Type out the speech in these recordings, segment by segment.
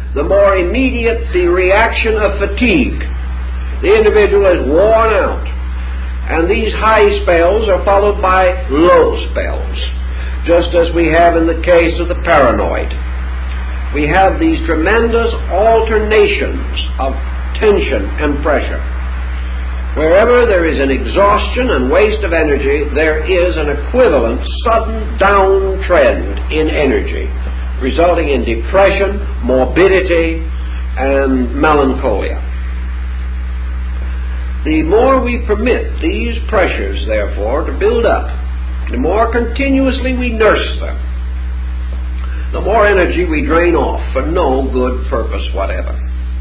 the more immediate the reaction of fatigue. The individual is worn out, and these high spells are followed by low spells, just as we have in the case of the paranoid. We have these tremendous alternations of tension and pressure. Wherever there is an exhaustion and waste of energy, there is an equivalent sudden downtrend in energy, resulting in depression, morbidity, and melancholia. The more we permit these pressures, therefore, to build up, the more continuously we nurse them, the more energy we drain off for no good purpose whatever.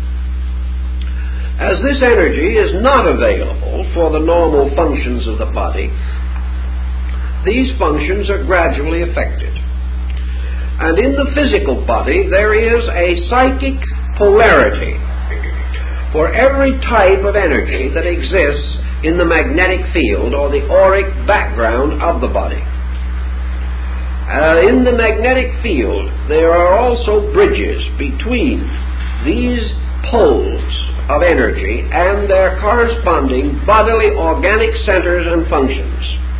As this energy is not available for the normal functions of the body, these functions are gradually affected. And in the physical body, there is a psychic polarity for every type of energy that exists in the magnetic field or the auric background of the body. In the magnetic field, there are also bridges between these poles of energy and their corresponding bodily organic centers and functions.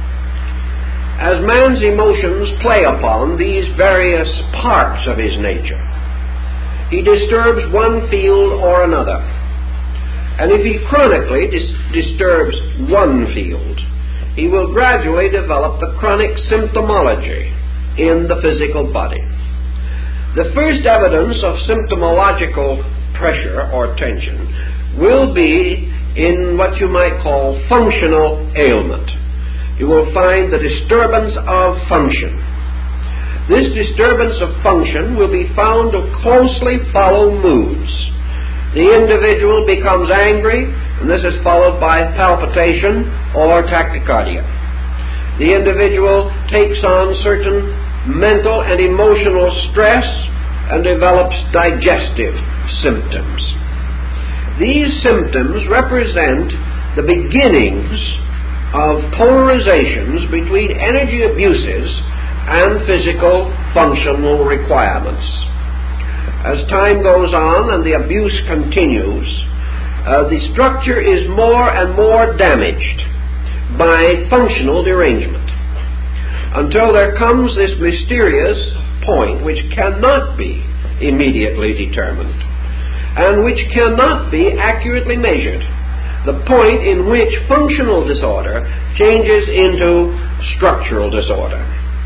As man's emotions play upon these various parts of his nature, he disturbs one field or another. And if he chronically disturbs one field, he will gradually develop the chronic symptomology in the physical body. The first evidence of symptomological pressure or tension will be in what you might call functional ailment. You will find the disturbance of function. This disturbance of function will be found to closely follow moods. The individual becomes angry, and this is followed by palpitation or tachycardia. The individual takes on certain mental and emotional stress and develops digestive symptoms. These symptoms represent the beginnings of polarizations between energy abuses and physical functional requirements. As time goes on and the abuse continues, the structure is more and more damaged by functional derangement, until there comes this mysterious point which cannot be immediately determined and which cannot be accurately measured, the point in which functional disorder changes into structural disorder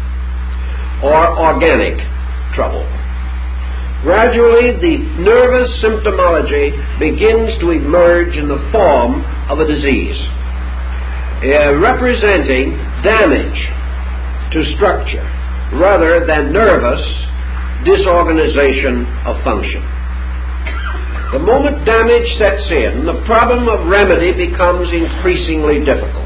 or organic trouble. Gradually, the nervous symptomology begins to emerge in the form of a disease, representing damage to structure rather than nervous disorganization of function. The moment damage sets in, the problem of remedy becomes increasingly difficult.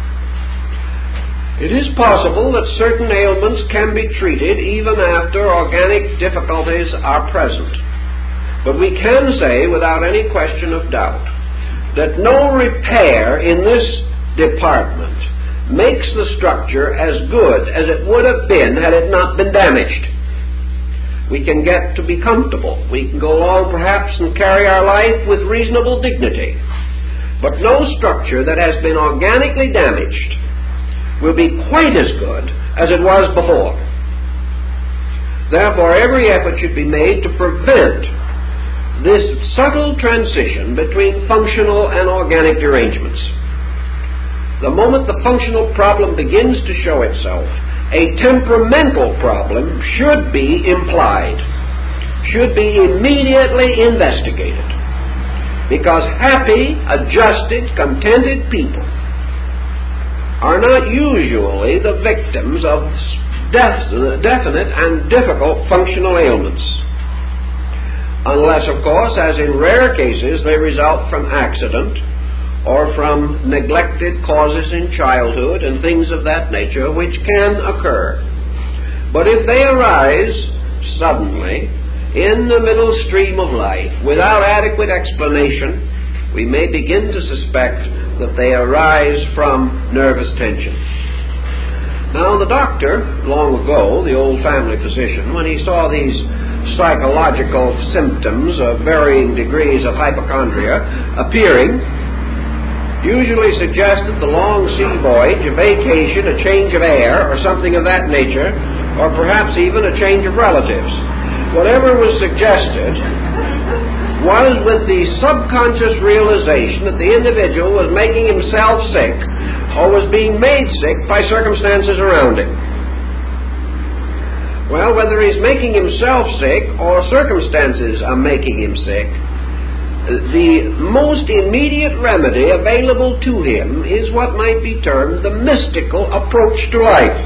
It is possible that certain ailments can be treated even after organic difficulties are present. But we can say without any question of doubt that no repair in this department makes the structure as good as it would have been had it not been damaged. We can get to be comfortable. We can go along perhaps and carry our life with reasonable dignity. But no structure that has been organically damaged will be quite as good as it was before. Therefore, every effort should be made to prevent this subtle transition between functional and organic derangements. The moment the functional problem begins to show itself, a temperamental problem should be implied, should be immediately investigated. Because happy, adjusted, contented people are not usually the victims of definite and difficult functional ailments. Unless, of course, as in rare cases, they result from accident or from neglected causes in childhood and things of that nature, which can occur. But if they arise suddenly in the middle stream of life without adequate explanation, we may begin to suspect that they arise from nervous tension. Now, the doctor, long ago, the old family physician, when he saw these psychological symptoms of varying degrees of hypochondria appearing, usually suggested the long sea voyage, a vacation, a change of air, or something of that nature, or perhaps even a change of relatives. Whatever was suggested was with the subconscious realization that the individual was making himself sick or was being made sick by circumstances around him. Well, whether he's making himself sick or circumstances are making him sick, the most immediate remedy available to him is what might be termed the mystical approach to life.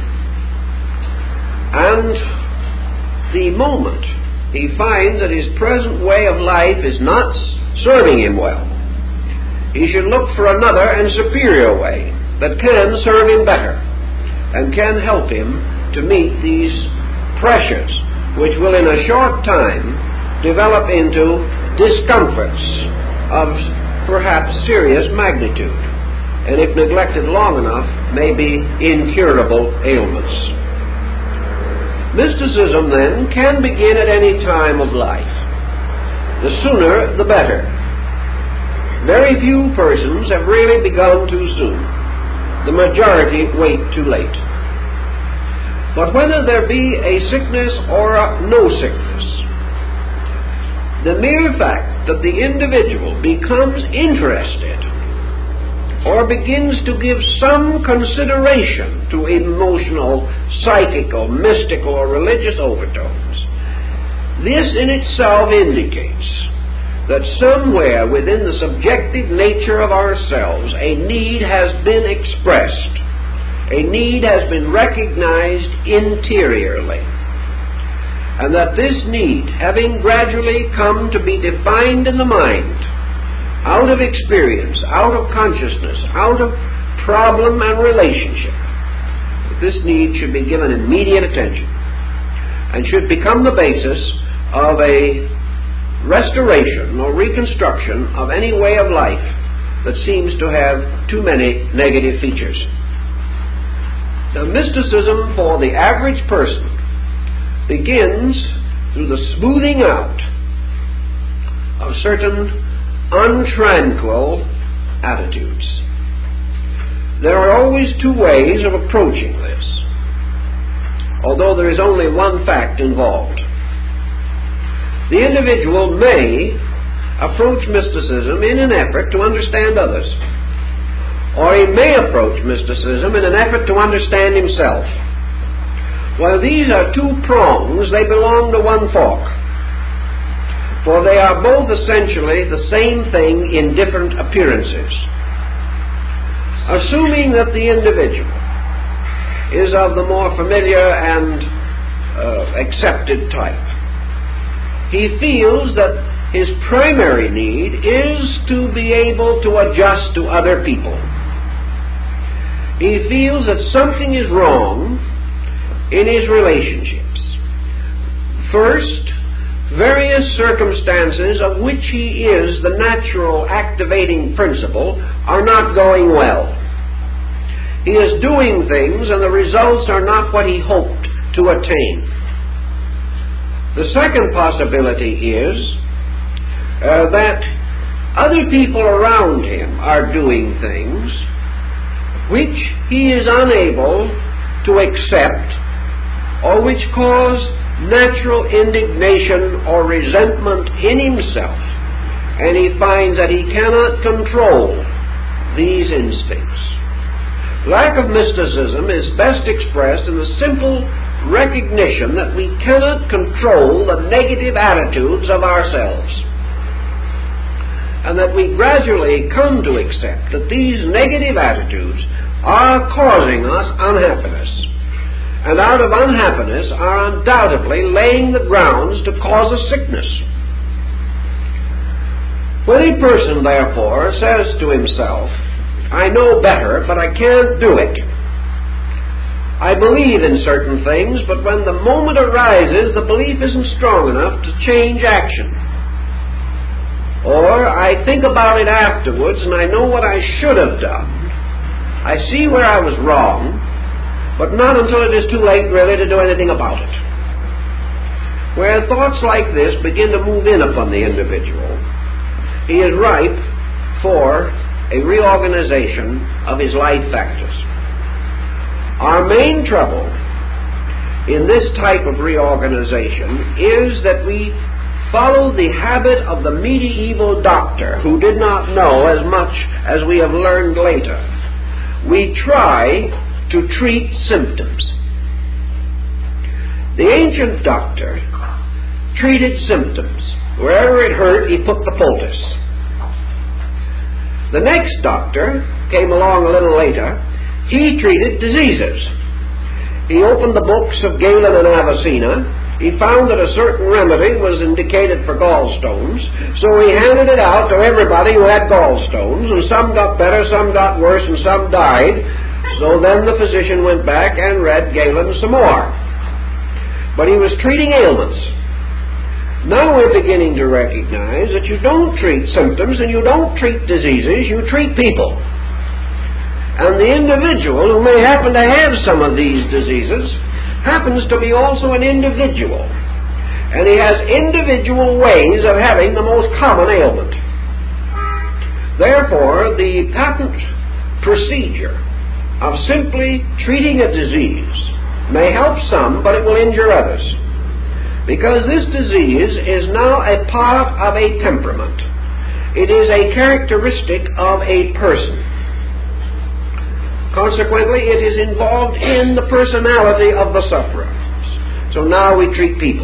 And the moment he finds that his present way of life is not serving him well, he should look for another and superior way that can serve him better and can help him to meet these pressures, which will in a short time develop into discomforts of perhaps serious magnitude, and if neglected long enough, may be incurable ailments. Mysticism, then, can begin at any time of life. The sooner, the better. Very few persons have really begun too soon. The majority wait too late. But whether there be a sickness or no sickness, the mere fact that the individual becomes interested or begins to give some consideration to emotional, psychical, mystical, or religious overtones, this in itself indicates that somewhere within the subjective nature of ourselves a need has been expressed, a need has been recognized interiorly, and that this need, having gradually come to be defined in the mind, out of experience, out of consciousness, out of problem and relationship, that this need should be given immediate attention and should become the basis of a restoration or reconstruction of any way of life that seems to have too many negative features. Now, mysticism for the average person begins through the smoothing out of certain untranquil attitudes. There are always two ways of approaching this, although there is only one fact involved. The individual may approach mysticism in an effort to understand others, or he may approach mysticism in an effort to understand himself. While these are two prongs, they belong to one fork, for they are both essentially the same thing in different appearances. Assuming that the individual is of the more familiar and accepted type, he feels that his primary need is to be able to adjust to other people. He feels that something is wrong in his relationships. First, various circumstances of which he is the natural activating principle are not going well. He is doing things and the results are not what he hoped to attain. The second possibility is that other people around him are doing things which he is unable to accept, or which cause natural indignation or resentment in himself, and he finds that he cannot control these instincts. Lack of mysticism is best expressed in the simple recognition that we cannot control the negative attitudes of ourselves, and that we gradually come to accept that these negative attitudes are causing us unhappiness, and out of unhappiness are undoubtedly laying the grounds to cause a sickness. When a person, therefore, says to himself, "I know better, but I can't do it. I believe in certain things, but when the moment arises, the belief isn't strong enough to change action. Or I think about it afterwards and I know what I should have done. I see where I was wrong, but not until it is too late really to do anything about it." where thoughts like this begin to move in upon the individual, he is ripe for a reorganization of his life factors. Our main trouble in this type of reorganization is that we follow the habit of the medieval doctor who did not know as much as we have learned later. We try to treat symptoms. The ancient doctor treated symptoms. Wherever it hurt, he put the poultice. The next doctor came along a little later. He treated diseases. He opened the books of Galen and Avicenna. He found that a certain remedy was indicated for gallstones, so he handed it out to everybody who had gallstones, and some got better, some got worse, and some died. So then the physician went back and read Galen some more. But he was treating ailments. Now we're beginning to recognize that you don't treat symptoms and you don't treat diseases, you treat people. And the individual who may happen to have some of these diseases happens to be also an individual. And he has individual ways of having the most common ailment. Therefore, the patent procedure of simply treating a disease may help some, but it will injure others. Because this disease is now a part of a temperament. It is a characteristic of a person. Consequently, it is involved in the personality of the sufferer. So now we treat people.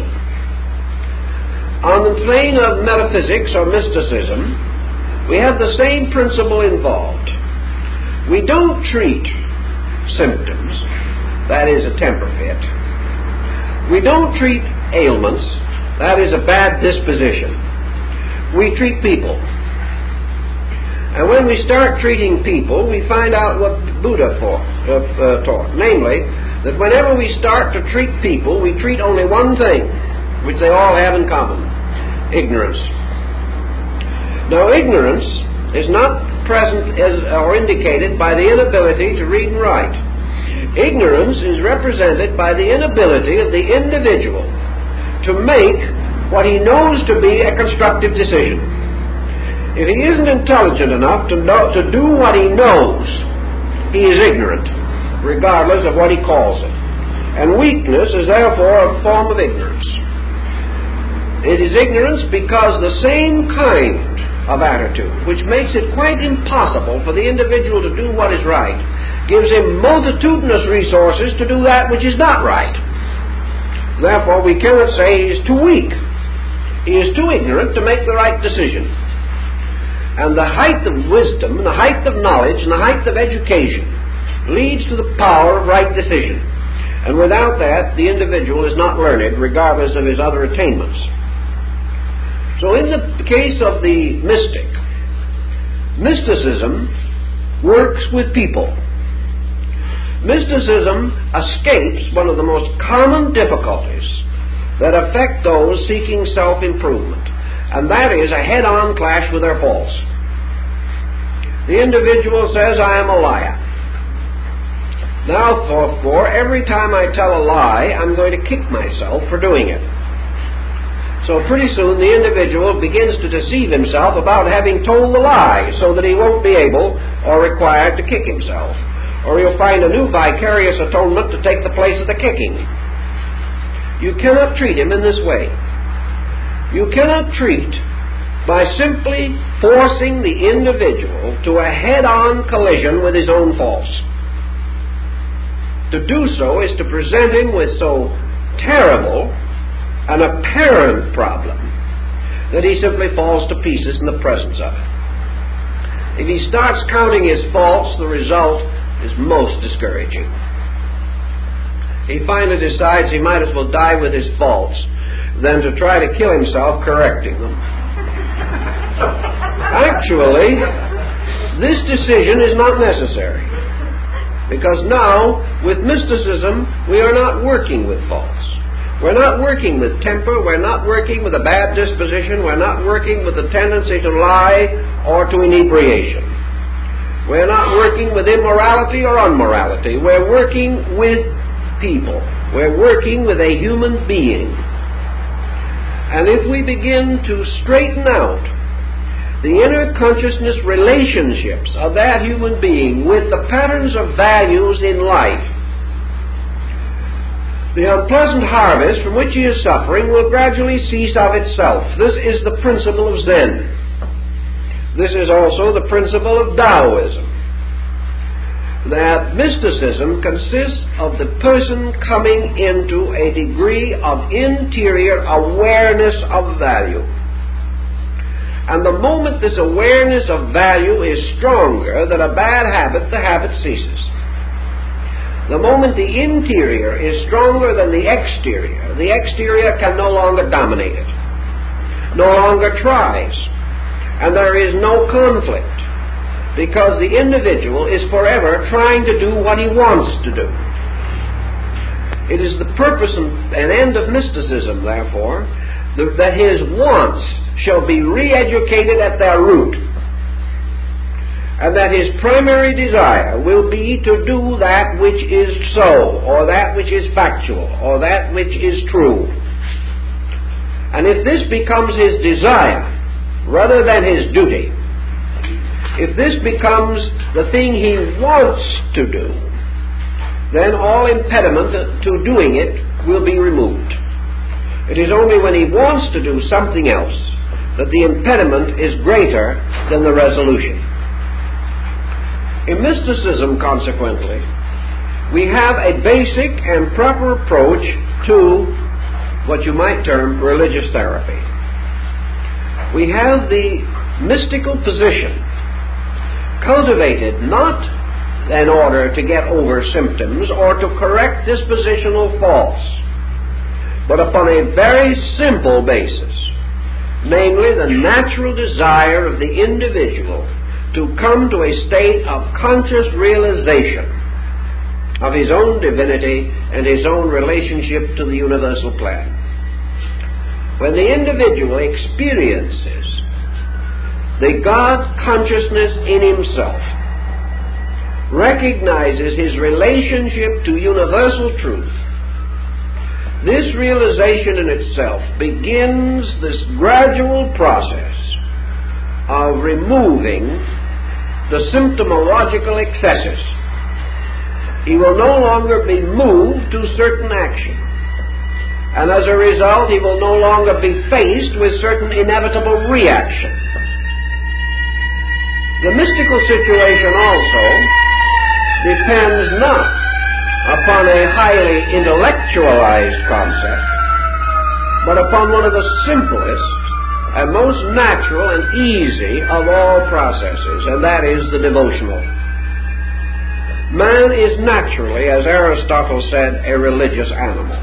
On the plane of metaphysics or mysticism, we have the same principle involved. We don't treat symptoms, that is a temper fit. We don't treat ailments, that is a bad disposition. We treat people. And when we start treating people, we find out what Buddha taught. Namely, that whenever we start to treat people, we treat only one thing, which they all have in common: ignorance. Now, ignorance is not present or indicated by the inability to read and write. Ignorance is represented by the inability of the individual to make what he knows to be a constructive decision. If he isn't intelligent enough to do what he knows, he is ignorant, regardless of what he calls it. And weakness is therefore a form of ignorance. It is ignorance because the same kind of attitude, which makes it quite impossible for the individual to do what is right, gives him multitudinous resources to do that which is not right. Therefore, we cannot say he is too weak. He is too ignorant to make the right decision. And the height of wisdom, and the height of knowledge, and the height of education leads to the power of right decision. And without that, the individual is not learned, regardless of his other attainments. So in the case of the mystic, mysticism works with people. Mysticism escapes one of the most common difficulties that affect those seeking self-improvement, and that is a head-on clash with their faults. The individual says, I am a liar. Now, therefore, every time I tell a lie, I'm going to kick myself for doing it. So pretty soon the individual begins to deceive himself about having told the lie, so that he won't be able or required to kick himself. Or he'll find a new vicarious atonement to take the place of the kicking. You cannot treat him in this way. You cannot treat by simply forcing the individual to a head-on collision with his own faults. To do so is to present him with so terrible an apparent problem that he simply falls to pieces in the presence of it. If he starts counting his faults, the result is most discouraging. He finally decides he might as well die with his faults than to try to kill himself correcting them. Actually, this decision is not necessary, because now, with mysticism, we are not working with faults. We're not working with temper, we're not working with a bad disposition, we're not working with the tendency to lie or to inebriation. We're not working with immorality or unmorality. We're working with people. We're working with a human being. And if we begin to straighten out the inner consciousness relationships of that human being with the patterns of values in life, the unpleasant harvest from which he is suffering will gradually cease of itself. This is the principle of Zen. This is also the principle of Taoism. That mysticism consists of the person coming into a degree of interior awareness of value. And the moment this awareness of value is stronger than a bad habit, the habit ceases. The moment the interior is stronger than the exterior can no longer dominate it, no longer tries, and there is no conflict, because the individual is forever trying to do what he wants to do. It is the purpose and end of mysticism, therefore, that his wants shall be re-educated at their root, and that his primary desire will be to do that which is so, or that which is factual, or that which is true. And if this becomes his desire rather than his duty, if this becomes the thing he wants to do, then all impediment to doing it will be removed. It is only when he wants to do something else that the impediment is greater than the resolution. In mysticism, consequently, we have a basic and proper approach to what you might term religious therapy. We have the mystical position cultivated not in order to get over symptoms or to correct dispositional faults, but upon a very simple basis, namely the natural desire of the individual to come to a state of conscious realization of his own divinity and his own relationship to the universal plan. When the individual experiences the God consciousness in himself, recognizes his relationship to universal truth, this realization in itself begins this gradual process of removing the symptomological excesses. He will no longer be moved to certain action, and as a result he will no longer be faced with certain inevitable reaction. The mystical situation also depends not upon a highly intellectualized concept, but upon one of the simplest and most natural and easy of all processes, and that is the devotional. Man is naturally, as Aristotle said, a religious animal.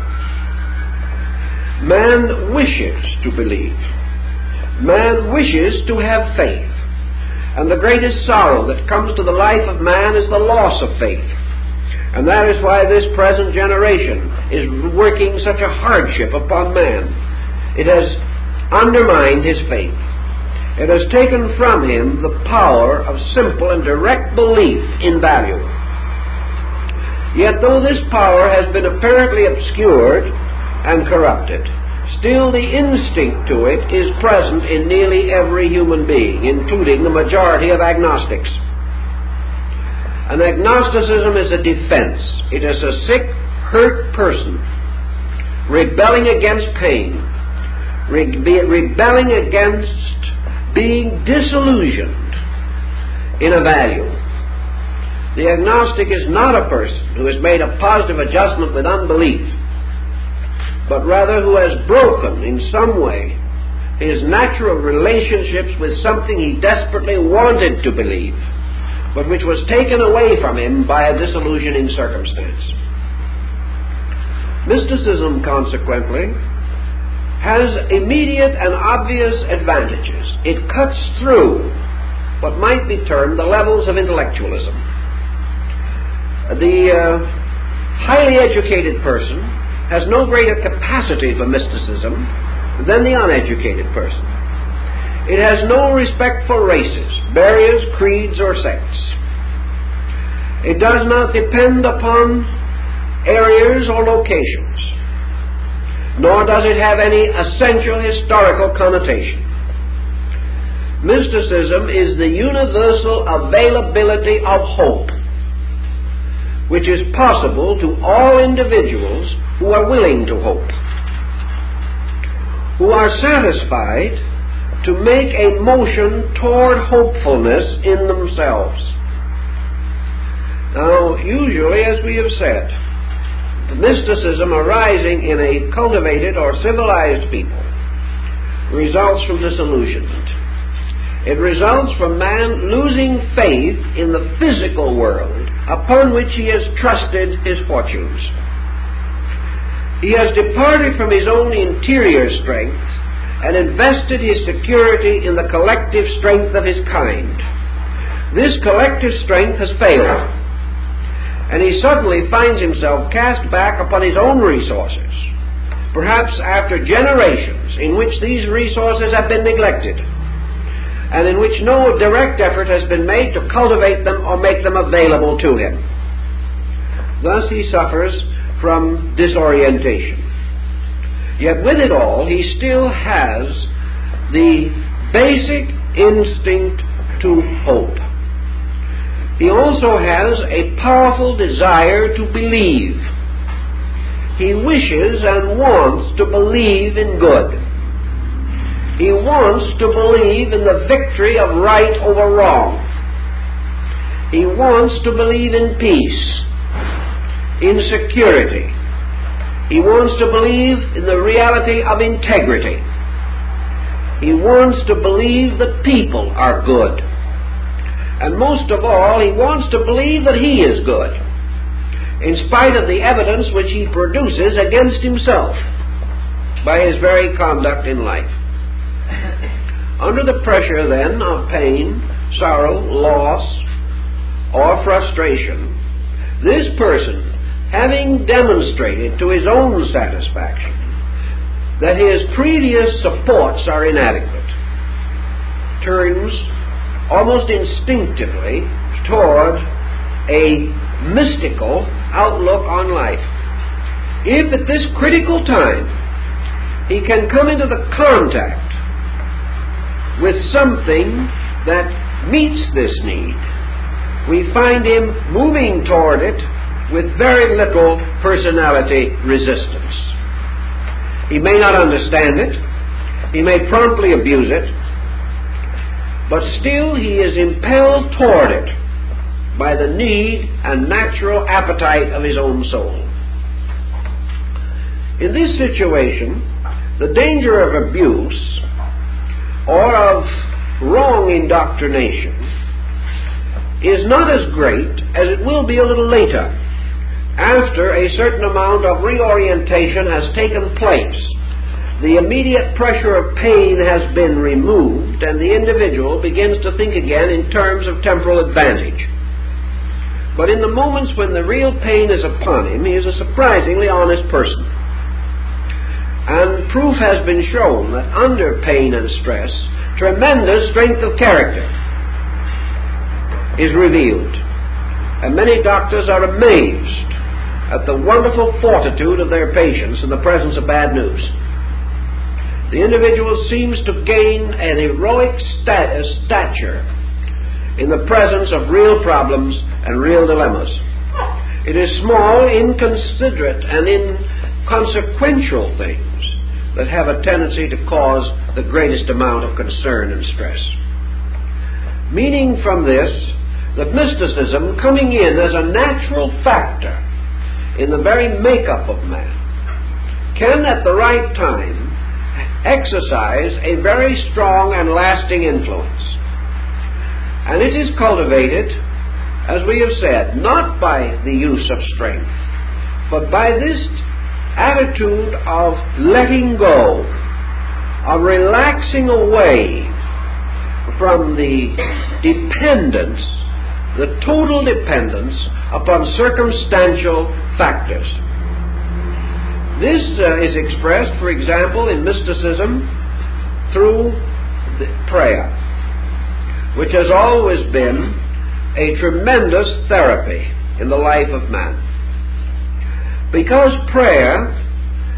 Man wishes to believe. Man wishes to have faith. And the greatest sorrow that comes to the life of man is the loss of faith. And that is why this present generation is working such a hardship upon man. It has undermined his faith. It has taken from him the power of simple and direct belief in value. Yet though this power has been apparently obscured and corrupted, still the instinct to it is present in nearly every human being, including the majority of agnostics. And agnosticism is a defense. It is a sick, hurt person rebelling against pain, rebelling against being disillusioned in a value. The agnostic is not a person who has made a positive adjustment with unbelief, but rather who has broken in some way his natural relationships with something he desperately wanted to believe, but which was taken away from him by a disillusioning circumstance. Mysticism, consequently, has immediate and obvious advantages. It cuts through what might be termed the levels of intellectualism. The highly educated person has no greater capacity for mysticism than the uneducated person. It has no respect for races, barriers, creeds, or sects. It does not depend upon areas or locations. nor does it have any essential historical connotation. Mysticism is the universal availability of hope, which is possible to all individuals who are willing to hope, who are satisfied to make a motion toward hopefulness in themselves. Now, usually, as we have said, mysticism arising in a cultivated or civilized people results from disillusionment. It results from man losing faith in the physical world upon which he has trusted his fortunes. He has departed from his own interior strength and invested his security in the collective strength of his kind. This collective strength has failed, and he suddenly finds himself cast back upon his own resources, perhaps after generations in which these resources have been neglected, and in which no direct effort has been made to cultivate them or make them available to him. Thus he suffers from disorientation. Yet with it all, he still has the basic instinct to hope. He also has a powerful desire to believe. He wishes and wants to believe in good. He wants to believe in the victory of right over wrong. He wants to believe in peace, in security. He wants to believe in the reality of integrity. He wants to believe that people are good. And most of all, he wants to believe that he is good, in spite of the evidence which he produces against himself by his very conduct in life. Under the pressure, then, of pain, sorrow, loss, or frustration, this person, having demonstrated to his own satisfaction that his previous supports are inadequate, turns almost instinctively toward a mystical outlook on life. If at this critical time he can come into the contact with something that meets this need, we find him moving toward it with very little personality resistance. He may not understand it, he may promptly abuse it, but still he is impelled toward it by the need and natural appetite of his own soul. In this situation, the danger of abuse or of wrong indoctrination is not as great as it will be a little later, after a certain amount of reorientation has taken place. The immediate pressure of pain has been removed, and the individual begins to think again in terms of temporal advantage. But in the moments when the real pain is upon him, he is a surprisingly honest person. And proof has been shown that under pain and stress, tremendous strength of character is revealed. And many doctors are amazed at the wonderful fortitude of their patients in the presence of bad news. The individual seems to gain an heroic stature in the presence of real problems and real dilemmas. It is small, inconsiderate, and inconsequential things that have a tendency to cause the greatest amount of concern and stress. Meaning from this that mysticism, coming in as a natural factor in the very makeup of man, can at the right time exercise a very strong and lasting influence. And it is cultivated, as we have said, not by the use of strength, but by this attitude of letting go, of relaxing away from the dependence, the total dependence upon circumstantial factors. This is expressed, for example, in mysticism through prayer, which has always been a tremendous therapy in the life of man. Because prayer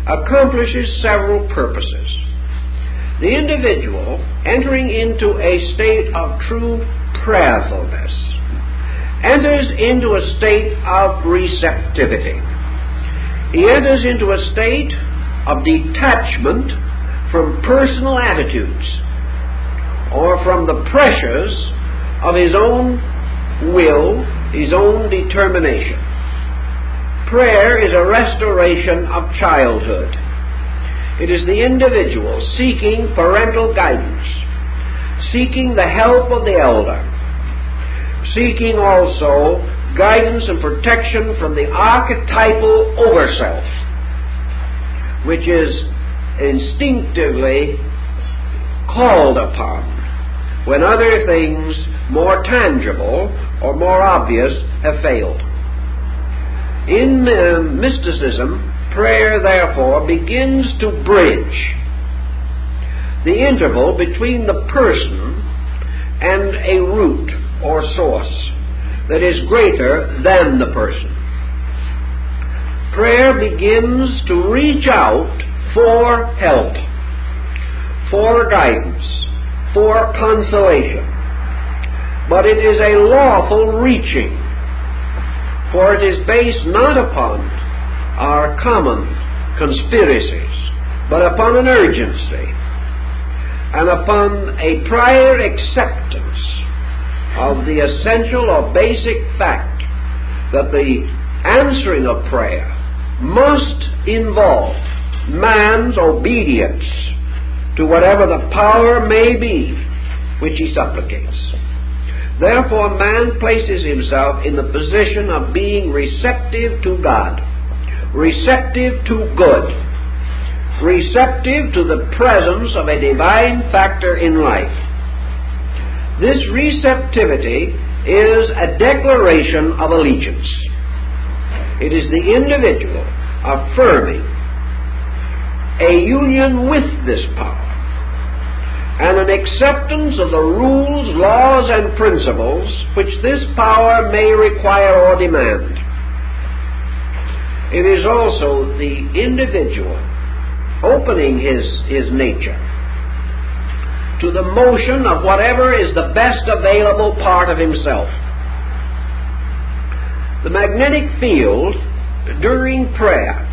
accomplishes several purposes. The individual, entering into a state of true prayerfulness, enters into a state of receptivity. He enters into a state of detachment from personal attitudes or from the pressures of his own will, his own determination. Prayer is a restoration of childhood. It is the individual seeking parental guidance, seeking the help of the elder, seeking also guidance and protection from the archetypal overself, which is instinctively called upon when other things more tangible or more obvious have failed. In mysticism, prayer, therefore, begins to bridge the interval between the person and a root or source that is greater than the person. Prayer begins to reach out for help, for guidance, for consolation. But it is a lawful reaching, for it is based not upon our common conspiracies, but upon an urgency and upon a prior acceptance of the essential or basic fact that the answering of prayer must involve man's obedience to whatever the power may be which he supplicates. Therefore, man places himself in the position of being receptive to God, receptive to good, receptive to the presence of a divine factor in life. This receptivity is a declaration of allegiance. It is the individual affirming a union with this power and an acceptance of the rules, laws, and principles which this power may require or demand. It is also the individual opening his nature to the motion of whatever is the best available part of himself. The magnetic field during prayer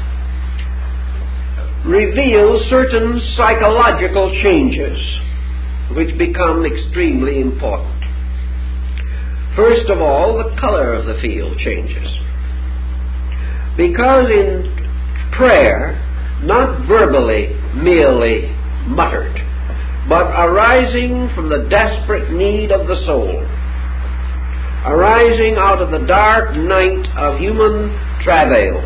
reveals certain psychological changes which become extremely important. First of all, the color of the field changes. Because in prayer, not verbally merely muttered, but arising from the desperate need of the soul, arising out of the dark night of human travail,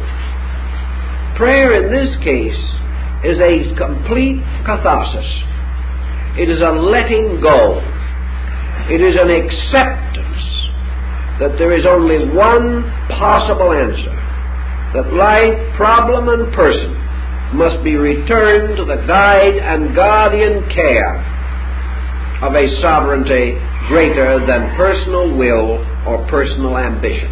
prayer in this case is a complete catharsis. It is a letting go. It is an acceptance that there is only one possible answer, that life, problem, and person must be returned to the guide and guardian care of a sovereignty greater than personal will or personal ambition.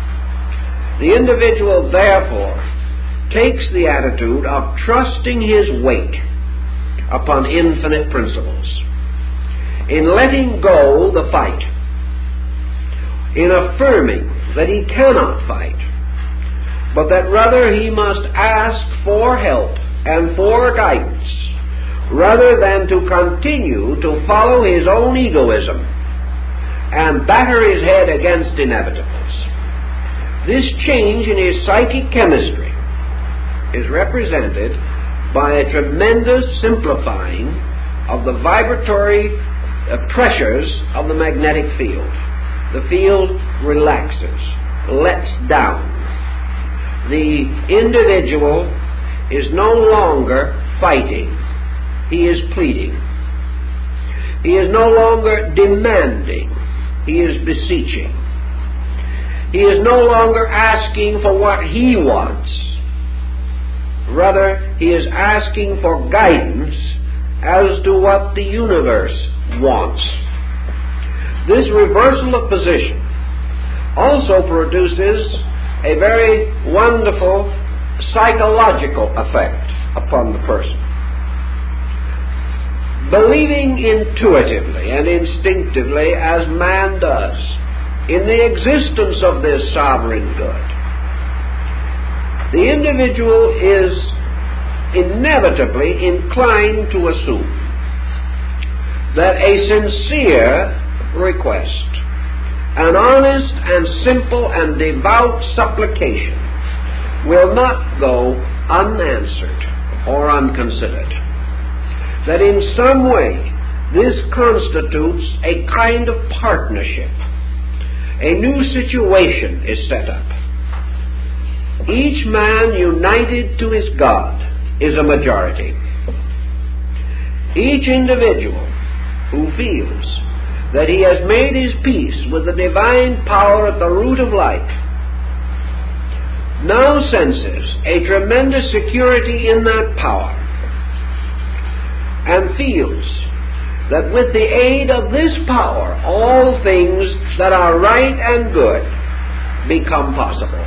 The individual, therefore, takes the attitude of trusting his weight upon infinite principles, in letting go the fight, in affirming that he cannot fight, but that rather he must ask for help and for guidance, rather than to continue to follow his own egoism and batter his head against inevitables. This change in his psychic chemistry is represented by a tremendous simplifying of the vibratory pressures of the magnetic field. The field relaxes, lets down. The individual is no longer fighting. He is pleading. He is no longer demanding. He is beseeching. He is no longer asking for what he wants. Rather, he is asking for guidance as to what the universe wants. This reversal of position also produces a very wonderful psychological effect upon the person. Believing intuitively and instinctively, as man does, in the existence of this sovereign good, the individual is inevitably inclined to assume that a sincere request, an honest and simple and devout supplication, will not go unanswered or unconsidered. That in some way this constitutes a kind of partnership. A new situation is set up. Each man united to his God is a majority. Each individual who feels that he has made his peace with the divine power at the root of life now senses a tremendous security in that power and feels that with the aid of this power all things that are right and good become possible.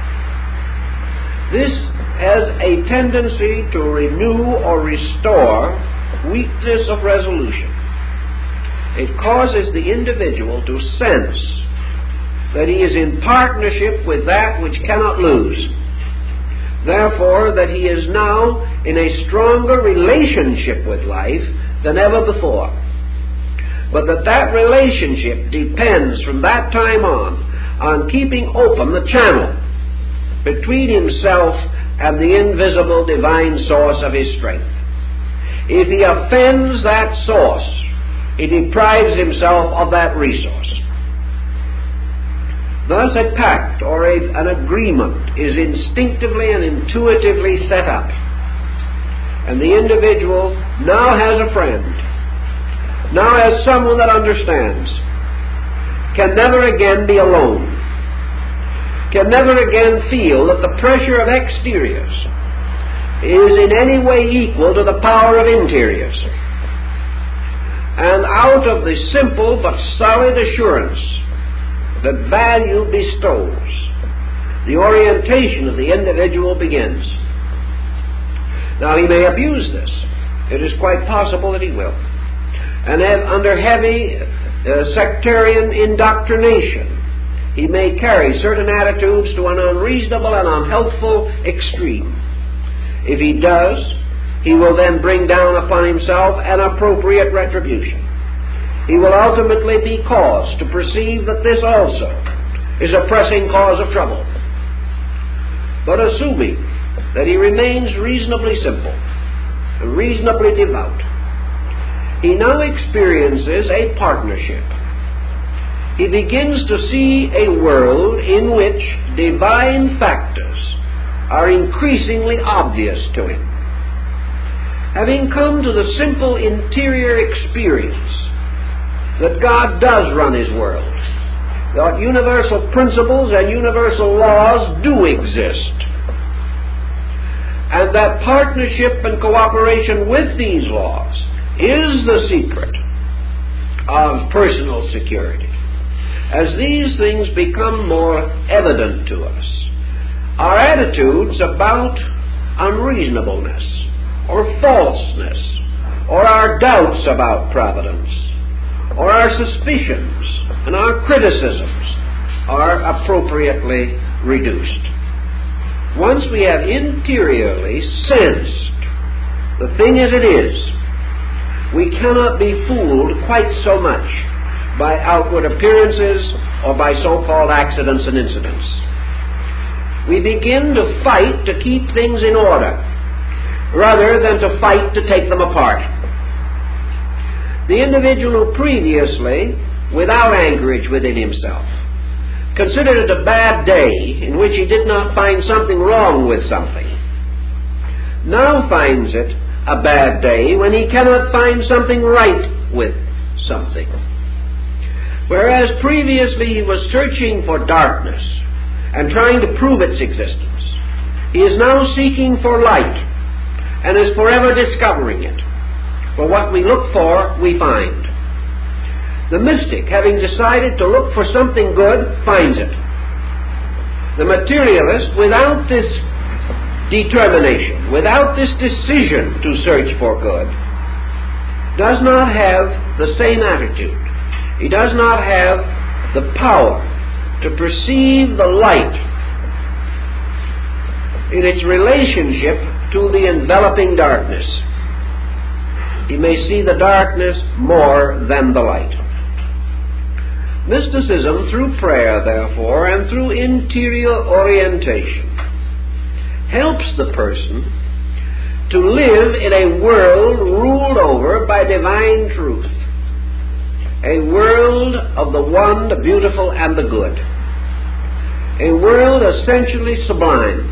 This has a tendency to renew or restore weakness of resolution. It causes the individual to sense that he is in partnership with that which cannot lose. Therefore, that he is now in a stronger relationship with life than ever before. But that relationship depends from that time on keeping open the channel between himself and the invisible divine source of his strength. If he offends that source, he deprives himself of that resource. Thus a pact or an agreement is instinctively and intuitively set up. And the individual now has a friend, now has someone that understands, can never again be alone, can never again feel that the pressure of exteriors is in any way equal to the power of interiors. And out of the simple but solid assurance that value bestows, the orientation of the individual begins. Now he may abuse this. It is quite possible that he will. And under heavy sectarian indoctrination, he may carry certain attitudes to an unreasonable and unhealthful extreme. If he does, he will then bring down upon himself an appropriate retribution. He will ultimately be caused to perceive that this also is a pressing cause of trouble. But assuming that he remains reasonably simple and reasonably devout, he now experiences a partnership. He begins to see a world in which divine factors are increasingly obvious to him. Having come to the simple interior experience that God does run His world, that universal principles and universal laws do exist, and that partnership and cooperation with these laws is the secret of personal security. As these things become more evident to us, our attitudes about unreasonableness or falseness, or our doubts about providence, or our suspicions and our criticisms are appropriately reduced. Once we have interiorly sensed the thing as it is, we cannot be fooled quite so much by outward appearances or by so-called accidents and incidents. We begin to fight to keep things in order rather than to fight to take them apart. The individual who previously, without anchorage within himself, considered it a bad day in which he did not find something wrong with something, now finds it a bad day when he cannot find something right with something. Whereas previously he was searching for darkness and trying to prove its existence, he is now seeking for light and is forever discovering it. For what we look for, we find. The mystic, having decided to look for something good, finds it. The materialist, without this determination, without this decision to search for good, does not have the same attitude. He does not have the power to perceive the light in its relationship to the enveloping darkness. He may see the darkness more than the light. Mysticism, through prayer, therefore, and through interior orientation, helps the person to live in a world ruled over by divine truth, a world of the one, the beautiful, and the good, a world essentially sublime.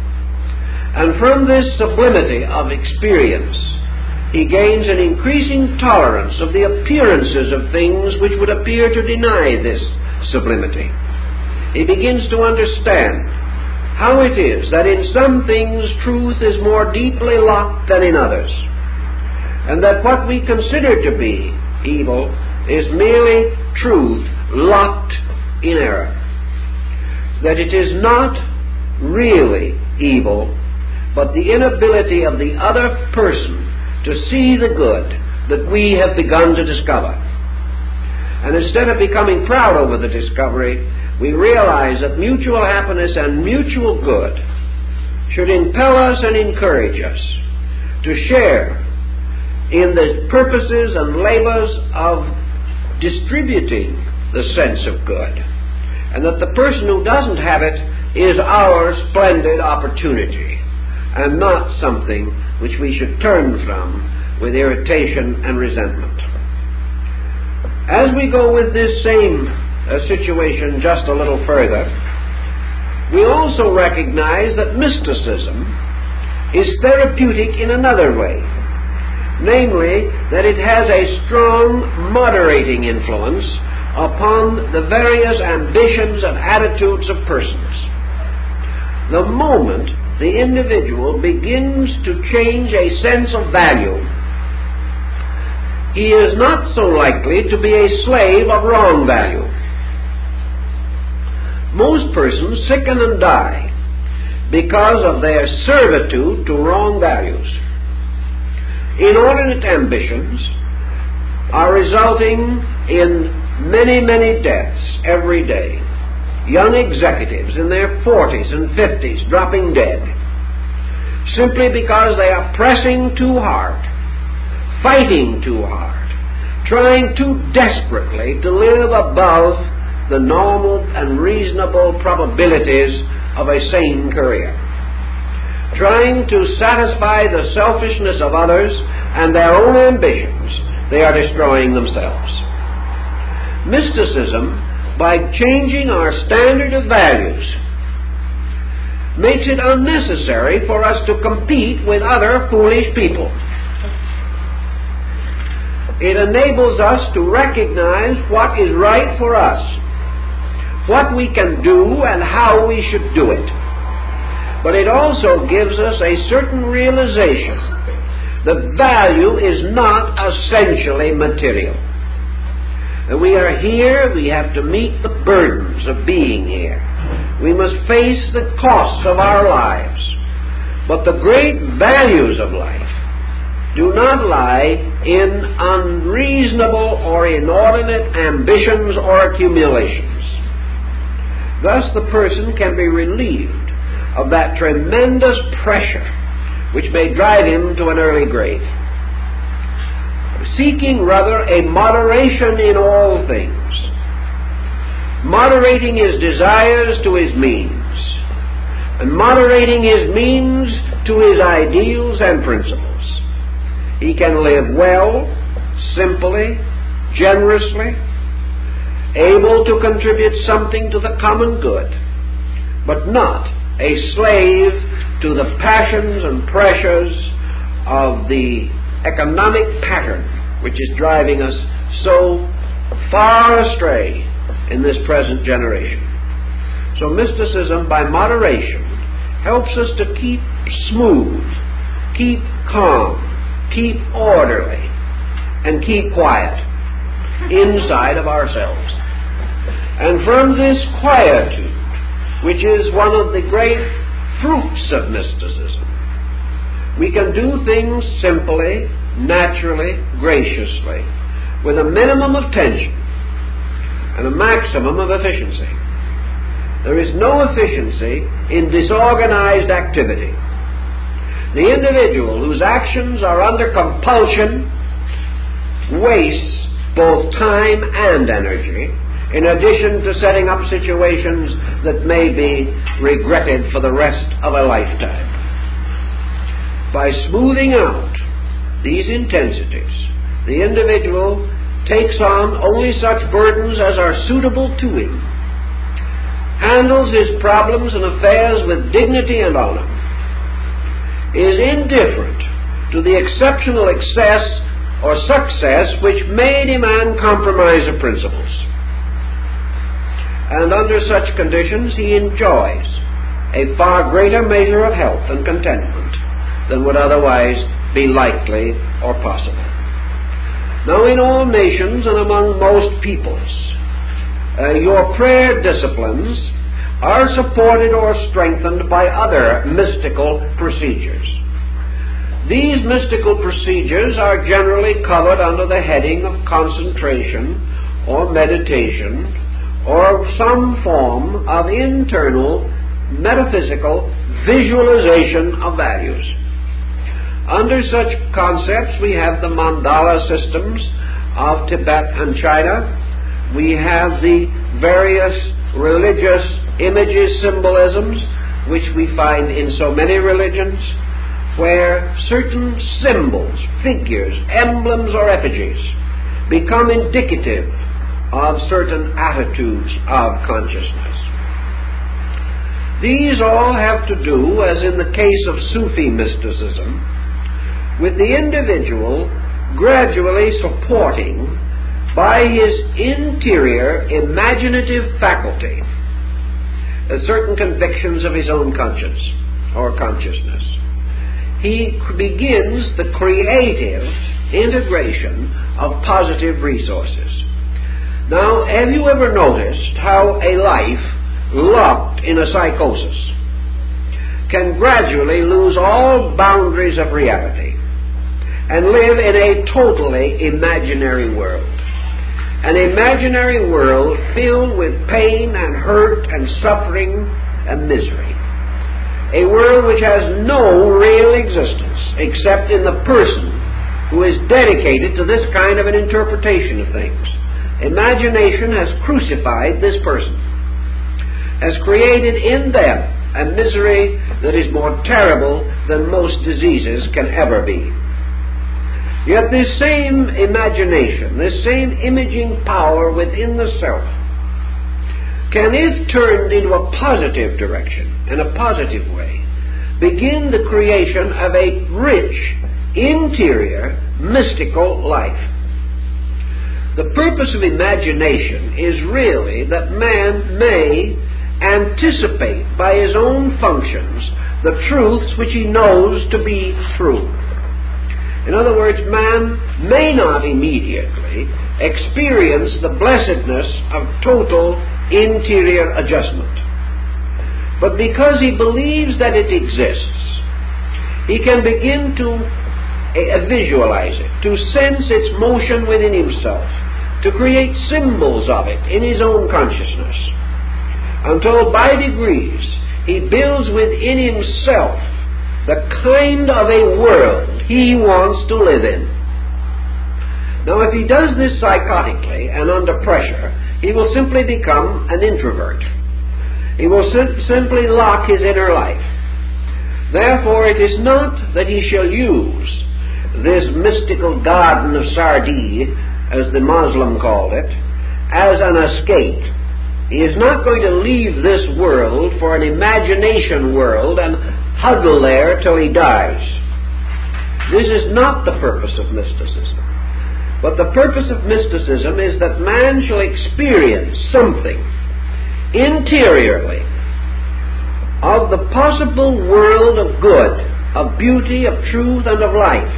And from this sublimity of experience, he gains an increasing tolerance of the appearances of things which would appear to deny this sublimity. He begins to understand how it is that in some things truth is more deeply locked than in others, and that what we consider to be evil is merely truth locked in error, that it is not really evil, but the inability of the other person to see the good that we have begun to discover. And instead of becoming proud over the discovery, we realize that mutual happiness and mutual good should impel us and encourage us to share in the purposes and labors of distributing the sense of good, and that the person who doesn't have it is our splendid opportunity, and not something which we should turn from with irritation and resentment. As we go with this same situation just a little further, we also recognize that mysticism is therapeutic in another way, namely that it has a strong moderating influence upon the various ambitions and attitudes of persons. The moment the individual begins to change a sense of value, he is not so likely to be a slave of wrong value. Most persons sicken and die because of their servitude to wrong values. Inordinate ambitions are resulting in many, many deaths every day. Young executives in their 40s and 50s dropping dead simply because they are pressing too hard, fighting too hard, trying too desperately to live above the normal and reasonable probabilities of a sane career, trying to satisfy the selfishness of others and their own ambitions. They are destroying themselves. Mysticism, by changing our standard of values, makes it unnecessary for us to compete with other foolish people. It enables us to recognize what is right for us, what we can do and how we should do it. But it also gives us a certain realization that value is not essentially material. We are here, we have to meet the burdens of being here. We must face the costs of our lives. But the great values of life do not lie in unreasonable or inordinate ambitions or accumulations. Thus the person can be relieved of that tremendous pressure which may drive him to an early grave, seeking rather a moderation in all things, moderating his desires to his means, and moderating his means to his ideals and principles. He can live well, simply, generously, able to contribute something to the common good, but not a slave to the passions and pressures of the economic pattern which is driving us so far astray in this present generation. So mysticism, by moderation, helps us to keep smooth, keep calm, keep orderly, and keep quiet inside of ourselves. And from this quietude, which is one of the great fruits of mysticism. We can do things simply, naturally, graciously, with a minimum of tension and a maximum of efficiency. There is no efficiency in disorganized activity. The individual whose actions are under compulsion wastes both time and energy, in addition to setting up situations that may be regretted for the rest of a lifetime. By smoothing out these intensities, the individual takes on only such burdens as are suitable to him, handles his problems and affairs with dignity and honor, is indifferent to the exceptional excess or success which may demand compromise of principles. And under such conditions he enjoys a far greater measure of health and contentment than would otherwise be likely or possible. Now, in all nations and among most peoples, your prayer disciplines are supported or strengthened by other mystical procedures. These mystical procedures are generally covered under the heading of concentration or meditation or some form of internal metaphysical visualization of values. Under such concepts we have the mandala systems of Tibet and China. We have the various religious images, symbolisms, which we find in so many religions, where certain symbols, figures, emblems, or effigies become indicative of certain attitudes of consciousness. These all have to do, as in the case of Sufi mysticism, with the individual gradually supporting by his interior imaginative faculty certain convictions of his own conscience or consciousness. He begins the creative integration of positive resources. Now, have you ever noticed how a life locked in a psychosis can gradually lose all boundaries of reality and live in a totally imaginary world? An imaginary world filled with pain and hurt and suffering and misery. A world which has no real existence except in the person who is dedicated to this kind of an interpretation of things. Imagination has crucified this person, has created in them a misery that is more terrible than most diseases can ever be. Yet this same imagination, this same imaging power within the self, can, if turned into a positive direction, in a positive way, begin the creation of a rich, interior, mystical life. The purpose of imagination is really that man may anticipate by his own functions the truths which he knows to be true. In other words, man may not immediately experience the blessedness of total interior adjustment. But because he believes that it exists, he can begin to visualize it, to sense its motion within himself, to create symbols of it in his own consciousness, until by degrees he builds within himself the kind of a world he wants to live in. Now, if he does this psychotically and under pressure, he will simply become an introvert. He will simply lock his inner life. Therefore, it is not that he shall use this mystical garden of Sardis, as the Muslim called it, as an escape. He is not going to leave this world for an imagination world and huddle there till he dies. This is not the purpose of mysticism. But the purpose of mysticism is that man shall experience something interiorly of the possible world of good, of beauty, of truth, and of life,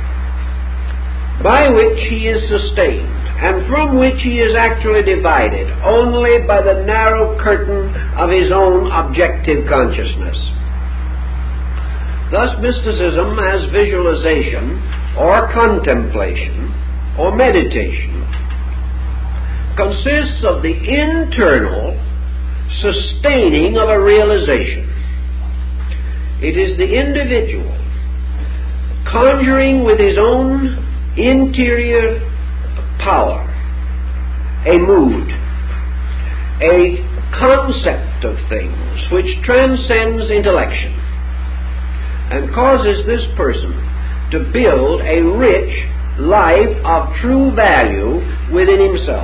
by which he is sustained, and from which he is actually divided only by the narrow curtain of his own objective consciousness. Thus, mysticism as visualization or contemplation or meditation consists of the internal sustaining of a realization. It is the individual conjuring with his own interior power a mood, a concept of things which transcends intellection and causes this person to build a rich life of true value within himself.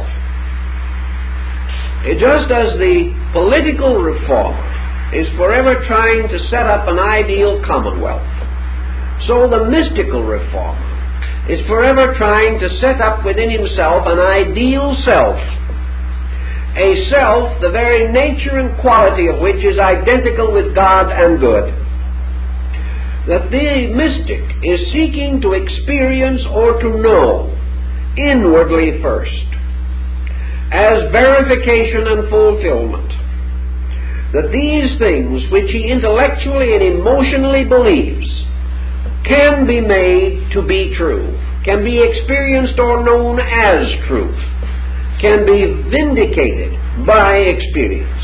Just as the political reformer is forever trying to set up an ideal commonwealth, so the mystical reformer is forever trying to set up within himself an ideal self, a self the very nature and quality of which is identical with God and good. That the mystic is seeking to experience or to know inwardly first, as verification and fulfillment, that these things which he intellectually and emotionally believes can be made to be true, can be experienced or known as truth, can be vindicated by experience.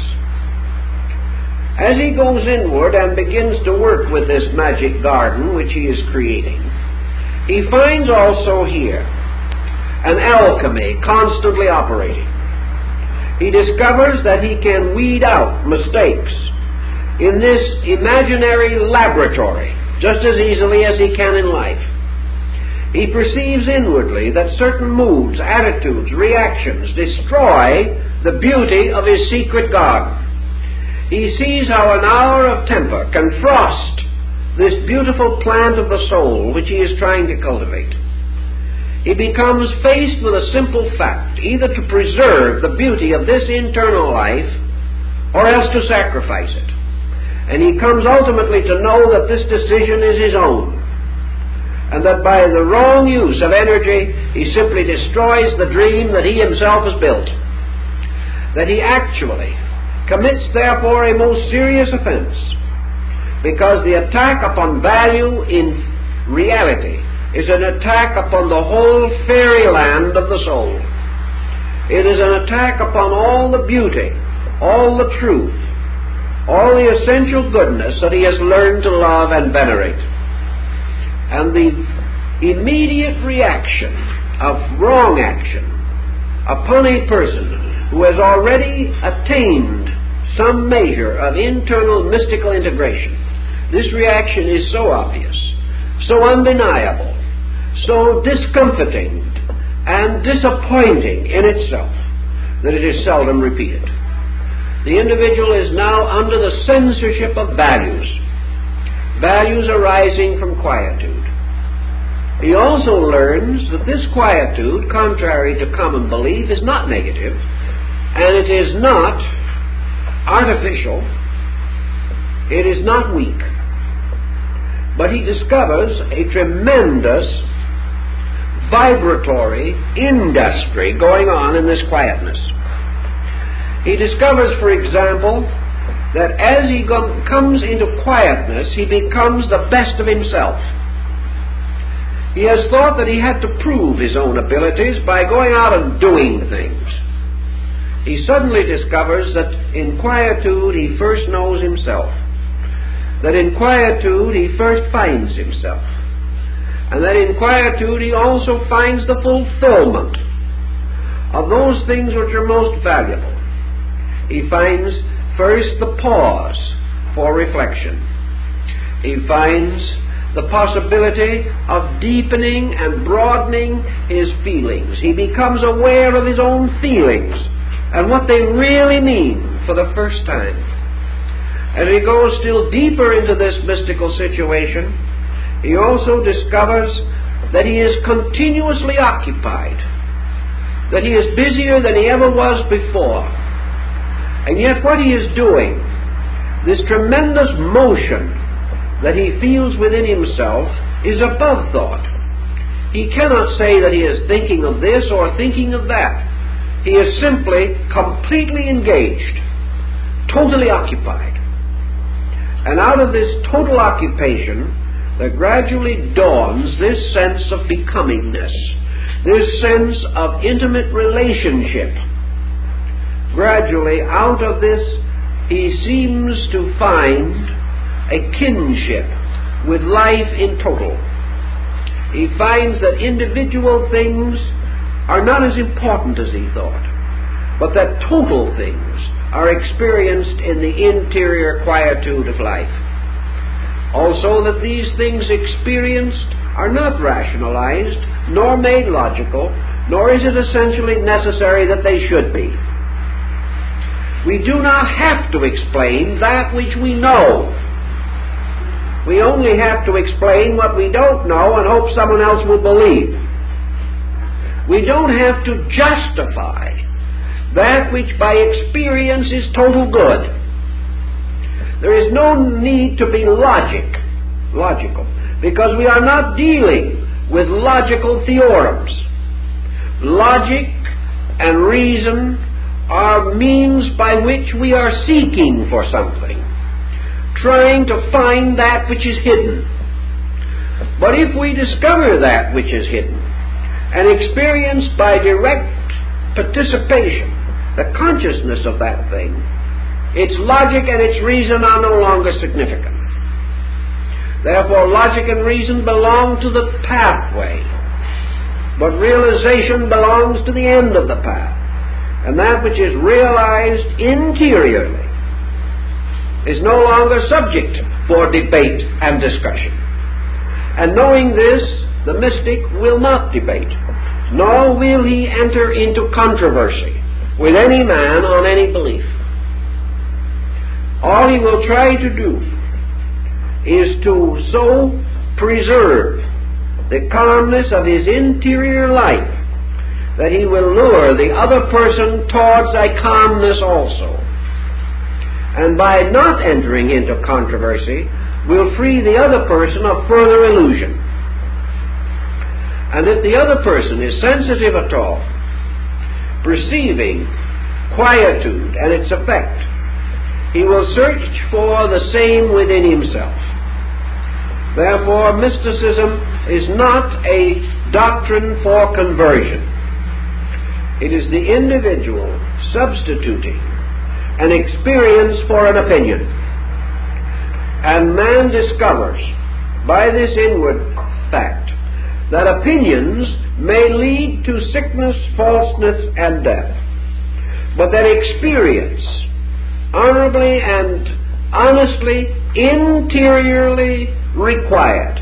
As he goes inward and begins to work with this magic garden which he is creating, he finds also here an alchemy constantly operating. He discovers that he can weed out mistakes in this imaginary laboratory just as easily as he can in life. He perceives inwardly that certain moods, attitudes, reactions destroy the beauty of his secret garden. He sees how an hour of temper can frost this beautiful plant of the soul which he is trying to cultivate. He becomes faced with a simple fact, either to preserve the beauty of this internal life or else to sacrifice it. And he comes ultimately to know that this decision is his own, and that by the wrong use of energy he simply destroys the dream that he himself has built. That he actually commits therefore a most serious offense, because the attack upon value in reality is an attack upon the whole fairyland of the soul. It is an attack upon all the beauty, all the truth, all the essential goodness that he has learned to love and venerate. And the immediate reaction of wrong action upon a person who has already attained some measure of internal mystical integration, this reaction is so obvious, so undeniable, so discomfiting and disappointing in itself that it is seldom repeated. The individual is now under the censorship of values, values arising from quietude. He also learns that this quietude, contrary to common belief, is not negative, and it is not artificial, it is not weak. But he discovers a tremendous vibratory industry going on in this quietness. He discovers, for example, that as he comes into quietness, he becomes the best of himself. He has thought that he had to prove his own abilities by going out and doing things. He suddenly discovers that in quietude he first knows himself, that in quietude he first finds himself, and that in quietude he also finds the fulfillment of those things which are most valuable. He finds first the pause for reflection. He finds the possibility of deepening and broadening his feelings. He becomes aware of his own feelings and what they really mean for the first time. As he goes still deeper into this mystical situation, he also discovers that he is continuously occupied, that he is busier than he ever was before. And yet what he is doing, this tremendous motion that he feels within himself, is above thought. He cannot say that he is thinking of this or thinking of that. He is simply completely engaged, totally occupied. And out of this total occupation, there gradually dawns this sense of becomingness, this sense of intimate relationship. Gradually, out of this, he seems to find a kinship with life in total. He finds that individual things are not as important as he thought, but that total things are experienced in the interior quietude of life. Also that these things experienced are not rationalized, nor made logical, nor is it essentially necessary that they should be. We do not have to explain that which we know. We only have to explain what we don't know and hope someone else will believe. We don't have to justify that which by experience is total good. There is no need to be logical, because we are not dealing with logical theorems. Logic and reason are means by which we are seeking for something, trying to find that which is hidden. But if we discover that which is hidden and experience by direct participation the consciousness of that thing, its logic and its reason are no longer significant. Therefore, logic and reason belong to the pathway, but realization belongs to the end of the path. And that which is realized interiorly is no longer subject for debate and discussion. And knowing this, the mystic will not debate, nor will he enter into controversy with any man on any belief. All he will try to do is to so preserve the calmness of his interior life that he will lure the other person towards a calmness also. And by not entering into controversy, will free the other person of further illusion. And if the other person is sensitive at all, perceiving quietude and its effect, he will search for the same within himself. Therefore, mysticism is not a doctrine for conversion. It is the individual substituting an experience for an opinion. And man discovers by this inward fact that opinions may lead to sickness, falseness, and death, but that experience, honorably and honestly, interiorly required,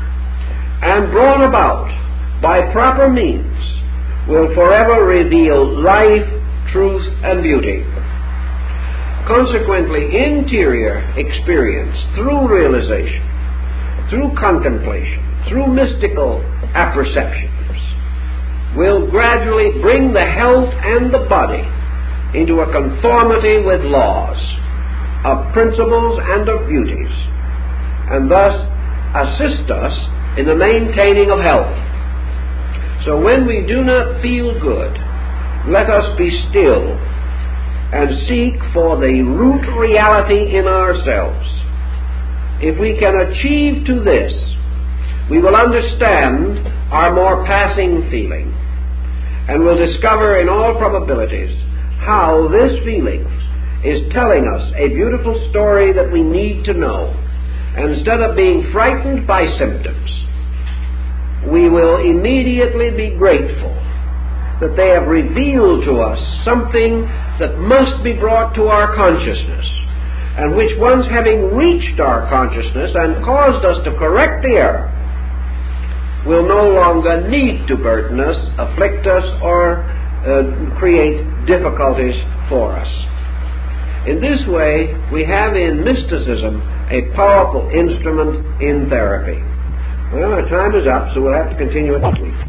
and brought about by proper means, will forever reveal life, truth, and beauty. Consequently, interior experience through realization, through contemplation, through mystical apperceptions, will gradually bring the health and the body into a conformity with laws, of principles and of beauties, and thus assist us in the maintaining of health. So when we do not feel good, let us be still and seek for the root reality in ourselves. If we can achieve to this, we will understand our more passing feeling, and will discover in all probabilities how this feeling is telling us a beautiful story that we need to know. And instead of being frightened by symptoms, we will immediately be grateful that they have revealed to us something that must be brought to our consciousness, and which, once having reached our consciousness and caused us to correct the error, will no longer need to burden us, afflict us, or create difficulties for us. In this way, we have in mysticism a powerful instrument in therapy. Well, our time is up, so we'll have to continue it next week.